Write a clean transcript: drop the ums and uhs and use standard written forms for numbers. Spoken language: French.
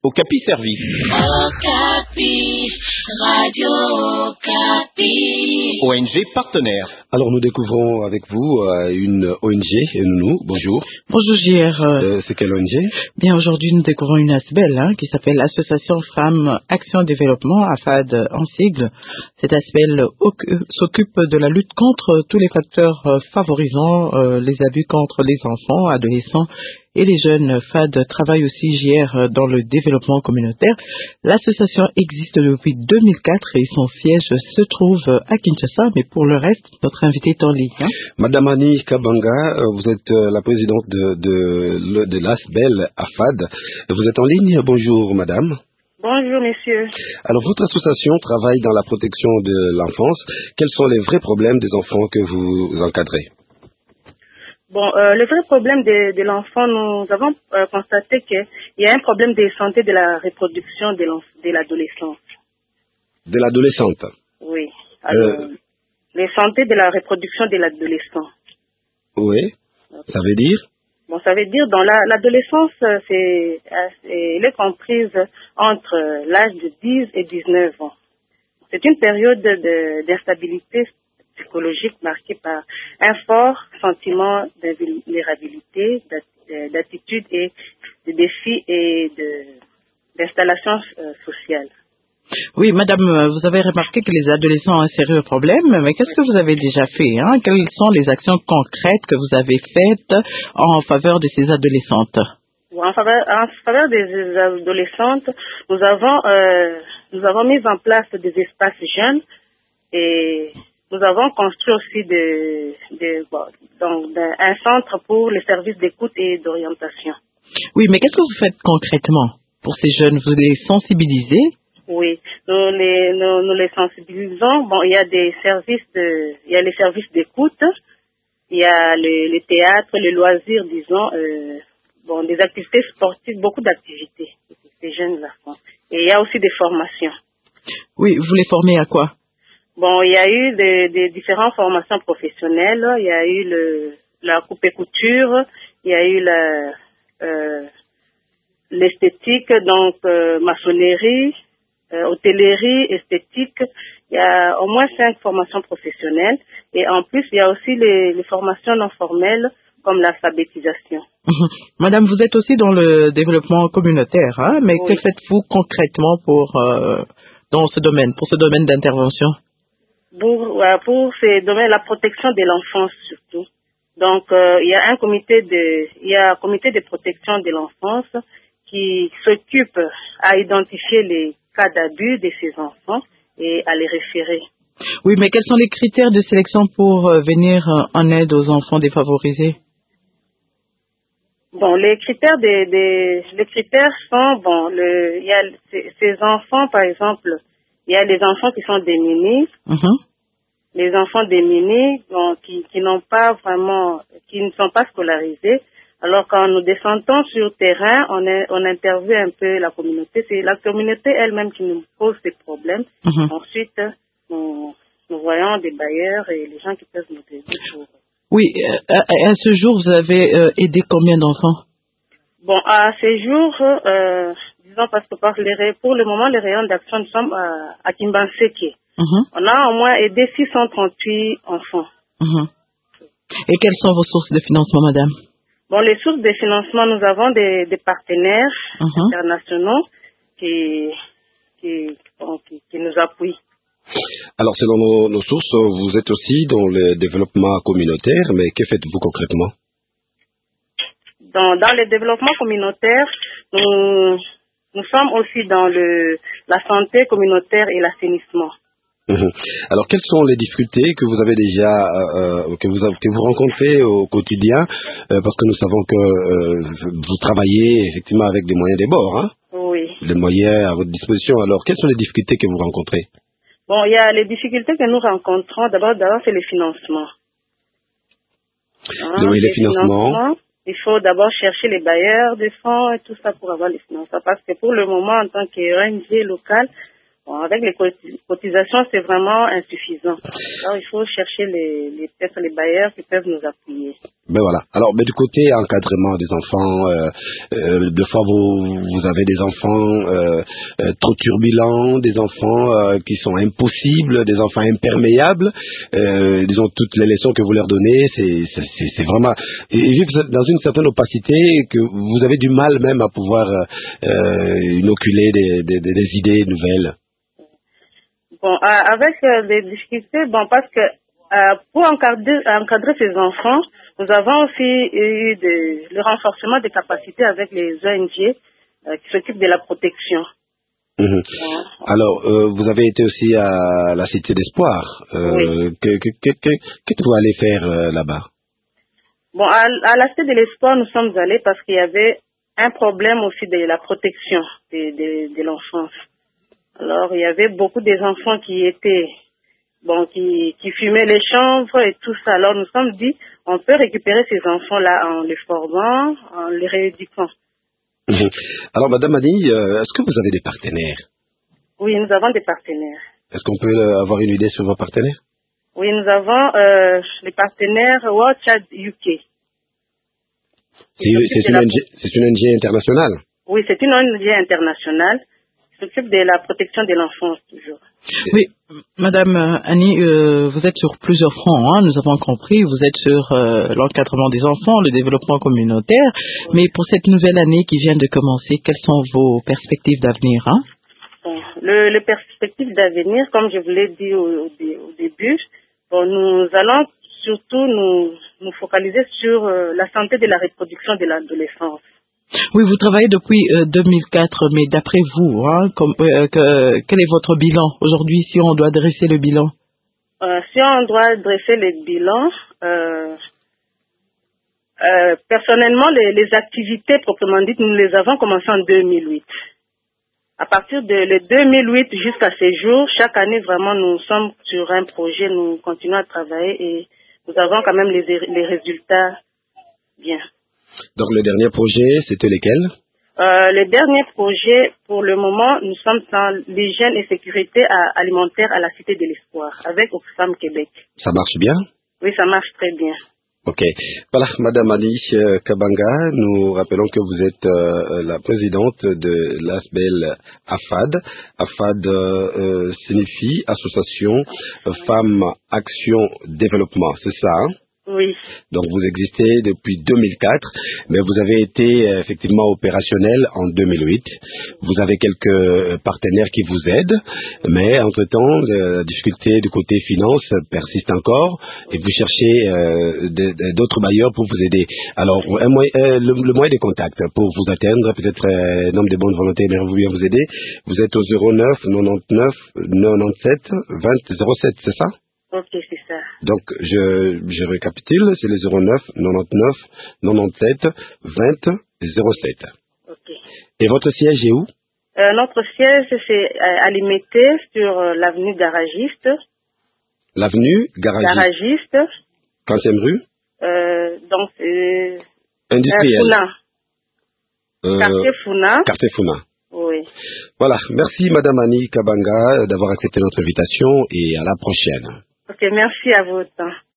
Okapi Service. Okapi, Radio Okapi. ONG partenaire. Alors nous découvrons avec vous une ONG, nous, bonjour. Bonjour JR. C'est quelle ONG? Bien, aujourd'hui nous découvrons une ASBEL qui s'appelle Association Femmes Action Développement, AFAD en sigle. Cette ASBEL s'occupe de la lutte contre tous les facteurs favorisant les abus contre les enfants, adolescents et les jeunes. FAD travaille aussi JR dans le développement communautaire. L'association existe depuis 2004 et son siège se trouve à Kinshasa, mais pour le reste, notre invité est en ligne. Madame Annie Kabanga, vous êtes la présidente de l'ASBEL AFAD. Vous êtes en ligne. Bonjour madame. Bonjour messieurs. Alors votre association travaille dans la protection de l'enfance. Quels sont les vrais problèmes des enfants que vous encadrez? Bon, le vrai problème de l'enfant, nous avons constaté qu'il y a un problème de santé de la reproduction de l'adolescence. De l'adolescente? Oui. Alors, les santé de la reproduction de l'adolescent. Oui. Okay. Ça veut dire? Bon, ça veut dire dans l'adolescence, elle est comprise entre l'âge de 10 et 19 ans. C'est une période d'instabilité psychologique marquée par un fort sentiment de vulnérabilité, d'attitude et de défis et d'installation sociale. Oui, madame, vous avez remarqué que les adolescents ont un sérieux problème, mais qu'est-ce que vous avez déjà fait? Quelles sont les actions concrètes que vous avez faites en faveur de ces adolescentes? En faveur des adolescentes, nous avons mis en place des espaces jeunes et nous avons construit aussi un centre pour les services d'écoute et d'orientation. Oui, mais qu'est-ce que vous faites concrètement pour ces jeunes? Vous les sensibilisez? Oui, nous les sensibilisons. Bon, il y a les services d'écoute, il y a le théâtre, les loisirs, disons, des activités sportives, beaucoup d'activités pour ces jeunes enfants. Et il y a aussi des formations. Oui, vous les formez à quoi? Bon, il y a eu des différentes formations professionnelles. Il y a eu la coupe et couture, il y a eu l'esthétique, donc maçonnerie, hôtellerie, esthétique. Il y a au moins 5 formations professionnelles. Et en plus, il y a aussi les formations non formelles, comme l'alphabétisation. Madame, vous êtes aussi dans le développement communautaire, mais oui. Que faites-vous concrètement pour ce domaine d'intervention? Pour ces domaines, la protection de l'enfance surtout. Donc, il y a un comité de protection de l'enfance qui s'occupe à identifier les cas d'abus de ces enfants et à les référer. Oui, mais quels sont les critères de sélection pour venir en aide aux enfants défavorisés? Bon, les critères sont il y a ces enfants, par exemple, il y a les enfants qui sont démunis, les enfants démunis qui n'ont pas vraiment, qui ne sont pas scolarisés. Alors quand nous descendons sur terrain, on interviewe un peu la communauté. C'est la communauté elle-même qui nous pose ces problèmes. Ensuite, nous voyons des bailleurs et les gens qui peuvent nous aider pour... Oui, à ce jour, vous avez aidé combien d'enfants? Bon, à ce jour, disons parce que pour le moment, les rayons d'action, nous sommes à Kimbanseke. On a au moins aidé 638 enfants. Et quelles sont vos sources de financement, madame? Bon, les sources de financement, nous avons des partenaires internationaux qui nous appuient. Alors, selon nos sources, vous êtes aussi dans le développement communautaire, mais que faites-vous concrètement? Dans le développement communautaire, nous sommes aussi dans la santé communautaire et l'assainissement. Alors, quelles sont les difficultés que vous avez déjà, que vous rencontrez au quotidien, parce que nous savons que vous travaillez effectivement avec des moyens des bords, Oui. Les moyens à votre disposition. Alors, quelles sont les difficultés que vous rencontrez? Bon, il y a les difficultés que nous rencontrons. D'abord, c'est le financement. Oui, les financements. Il faut d'abord chercher les bailleurs de fonds et tout ça pour avoir les financements. Parce que pour le moment, en tant qu'ONG locale, avec les cotisations, c'est vraiment insuffisant. Alors, il faut chercher peut-être les bailleurs qui peuvent nous appuyer. Ben voilà. Alors, du côté encadrement des enfants, des fois vous avez des enfants trop turbulents, des enfants qui sont impossibles, des enfants imperméables. Disons toutes les leçons que vous leur donnez, c'est vraiment. Et vu que vous êtes dans une certaine opacité, que vous avez du mal même à pouvoir inoculer des idées nouvelles. Bon, avec des difficultés, bon, parce que pour encadrer ces enfants, nous avons aussi eu le renforcement des capacités avec les ONG qui s'occupent de la protection. Alors, vous avez été aussi à la Cité d'Espoir. Oui. Qu'est-ce que vous allez faire là-bas? Bon, à la Cité de l'Espoir, nous sommes allés parce qu'il y avait un problème aussi de la protection de l'enfance. Alors, il y avait beaucoup d'enfants qui étaient, qui fumaient les chanvres et tout ça. Alors, nous sommes dit, on peut récupérer ces enfants-là en les formant, en les rééduquant. Alors, Madame Annie, est-ce que vous avez des partenaires? Oui, nous avons des partenaires. Est-ce qu'on peut avoir une idée sur vos partenaires? Oui, nous avons les partenaires World Child UK. C'est une ONG internationale? Oui, c'est une ONG internationale qui s'occupe de la protection de l'enfance, toujours. Oui, Madame Annie, vous êtes sur plusieurs fronts, hein, nous avons compris. Vous êtes sur l'encadrement des enfants, le développement communautaire. Mais pour cette nouvelle année qui vient de commencer, quelles sont vos perspectives d'avenir, hein? Bon, les perspectives d'avenir, comme je vous l'ai dit au début, nous allons surtout nous focaliser sur la santé de la reproduction de l'adolescence. Oui, vous travaillez depuis 2004, mais d'après vous, hein, quel est votre bilan aujourd'hui, si on doit dresser le bilan? Si on doit dresser le bilan, personnellement, les activités proprement dites, nous les avons commencées en 2008. À partir de 2008 jusqu'à ce jour, chaque année, vraiment, nous sommes sur un projet, nous continuons à travailler et nous avons quand même les résultats bien. Donc, le dernier projet, c'était lesquels? Les derniers projets, pour le moment, nous sommes dans l'hygiène et sécurité alimentaire à la Cité de l'Espoir, avec Oxfam Québec. Ça marche bien? Oui, ça marche très bien. Ok. Voilà, Madame Annie Kabanga, nous rappelons que vous êtes la présidente de l'ASBEL AFAD. AFAD signifie Association Femmes Action Développement, c'est ça, hein? Oui. Donc vous existez depuis 2004, mais vous avez été effectivement opérationnel en 2008. Vous avez quelques partenaires qui vous aident, mais entre-temps, la difficulté du côté finance persiste encore et vous cherchez d'autres bailleurs pour vous aider. Alors, le moyen de contact pour vous atteindre, peut-être un homme de bonne volonté aimerait bien vous aider. Vous êtes au 09 99 97 20 07, c'est ça? Ok, c'est ça. Donc, je récapitule, c'est le 09 99 97 20 07. Ok. Et votre siège est où? Notre siège, c'est à Limité, sur l'avenue Garagiste. L'avenue Garagiste. Quantième rue? Donc, Industriel. Founa. Quartier Founa. Quartier Founa. Oui. Voilà. Merci, Madame Annie Kabanga, d'avoir accepté notre invitation et à la prochaine. Ok, merci à vous.